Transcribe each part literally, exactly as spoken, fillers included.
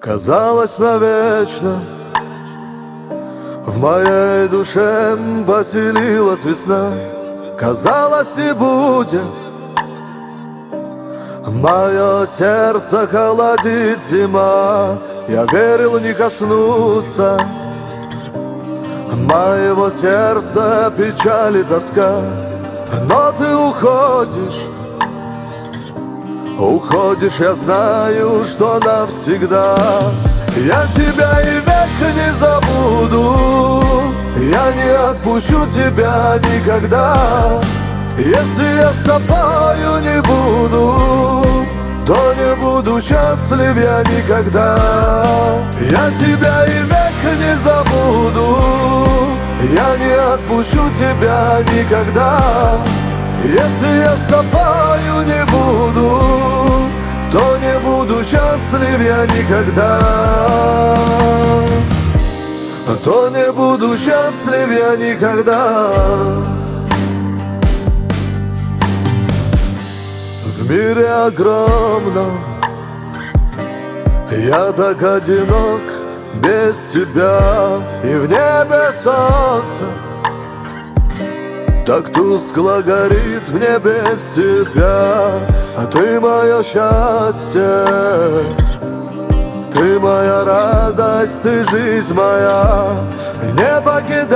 казалось навечно. В моей душе поселилась весна, казалось, не будет. Мое сердце холодит зима, я верил не коснуться моего сердца печаль и тоска. Но ты уходишь, уходишь, я знаю, что навсегда. Я тебя и век не забуду, я не отпущу тебя никогда. Если я с тобою не буду, то не буду счастлив я никогда. Я тебя и век не забуду, я не отпущу тебя никогда. Если я с тобою не буду, то не буду счастлив я никогда. То не буду счастлив я никогда. В мире огромном я так одинок без тебя, и в небе солнце так тускло горит мне без тебя. А ты мое счастье, ты моя радость, ты жизнь моя. Не покидай,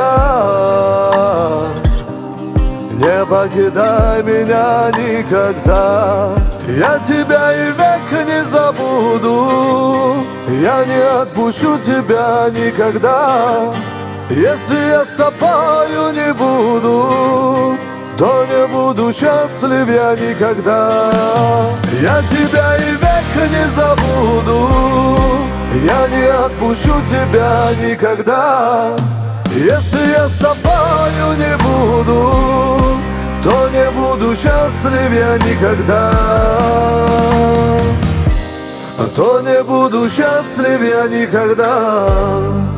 не покидай меня никогда. Я тебя и век не забуду, я не отпущу тебя никогда. Если я с тобою не буду, то не буду счастлив я никогда. Я тебя и век не забуду, я не отпущу тебя никогда. Если я с тобою не буду, то не буду счастлив я никогда. То не буду счастлив я никогда.